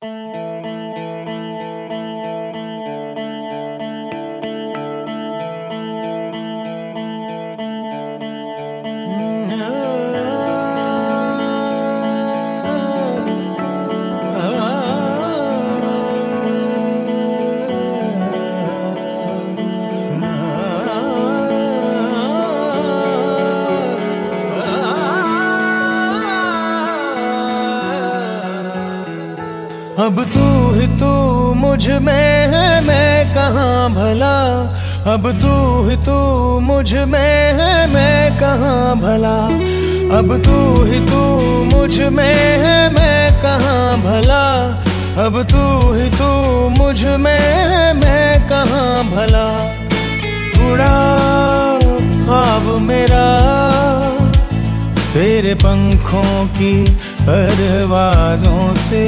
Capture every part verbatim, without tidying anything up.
अब तू ही तू मुझ में है, मैं कहाँ भला। अब तू ही तू मुझ में है, मैं कहाँ भला। अब तू ही तू मुझ में है, मैं कहाँ भला। अब तू ही तू मुझ में है, मैं कहाँ भला। उड़ा ख्वाब मेरा तेरे पंखों की परवाज़ों से।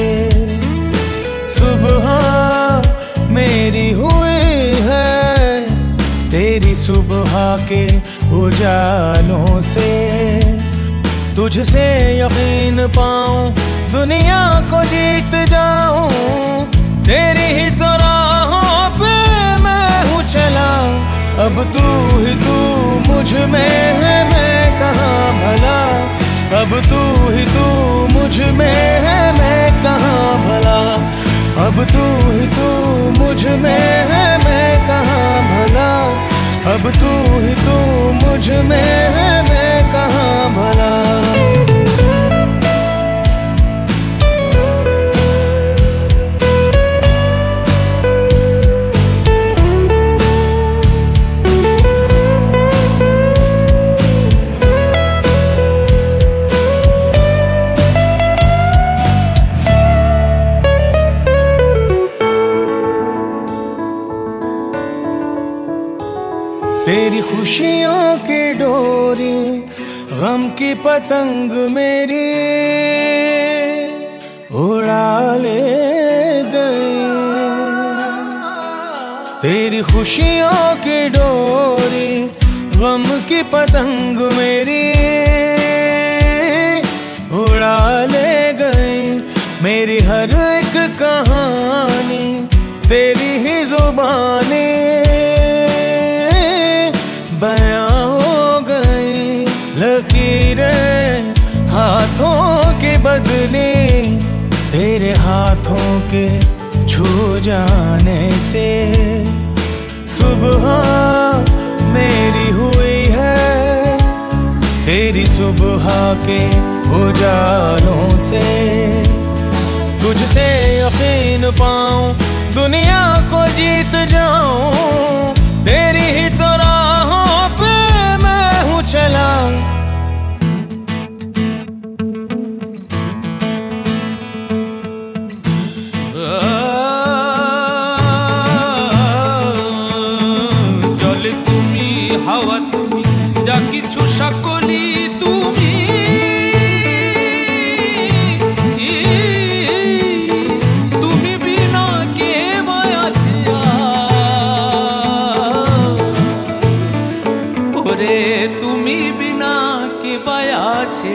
सुबह मेरी हुई है तेरी सुबह के उजालों से। तुझसे यकीन पाऊं दुनिया को जीत जाऊं, तेरी ही तो राहों पे मैं हूँ चला। अब तू ही तू मुझ में है, मैं कहाँ भला। अब तू ही तू मुझ में है, मैं कहाँ भला। अब तू ही तू मुझ में है, मैं कहाँ भला। अब तू ही तू मुझ में है, मैं कहाँ भला। तेरी खुशियों की डोरी गम की पतंग मेरी उड़ा ले गई। तेरी खुशियों की डोरी गम की पतंग मेरी उड़ा ले गई। मेरी हर एक कहानी तेरी ही जुबानी बयां हो गई। लकीरें हाथों की बदली तेरे हाथों के छू जाने से। सुबह मेरी हुई है तेरी सुबह के उजालों से। तुझसे यकीन पाऊं दुनिया को जीत जाऊं, तेरी ही तो राहों पे मैं हूँ चला। जले तुमी हावा तुमी जा किछु सकली तुमी। তুমি বিনা কে পায়াছে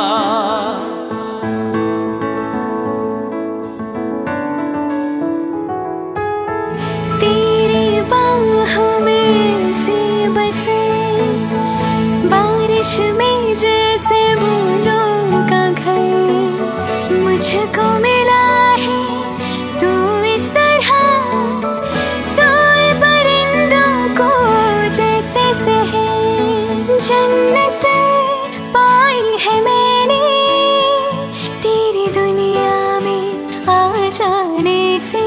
तेरी बाहों में से बसे बारिश में जैसे बूंदों का घर। मुझको मिला है तू इस तरह सोए परिंदों को जैसे सहे। जन्नत पाई है मैंने तेरी दुनिया में आ जाने से।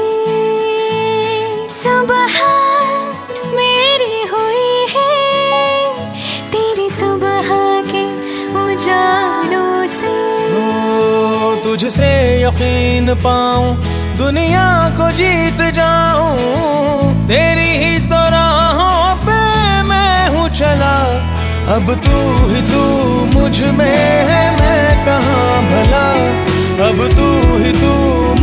सुबह मेरी हुई है तेरी सुबह के उजालों से। ओ, तुझसे यकीन पाऊं दुनिया को जीत जाऊं, तेरी ही तो राहों पे मैं हूँ चला। अब तू ही तू मुझ में है, मैं कहाँ भला। अब तू ही तू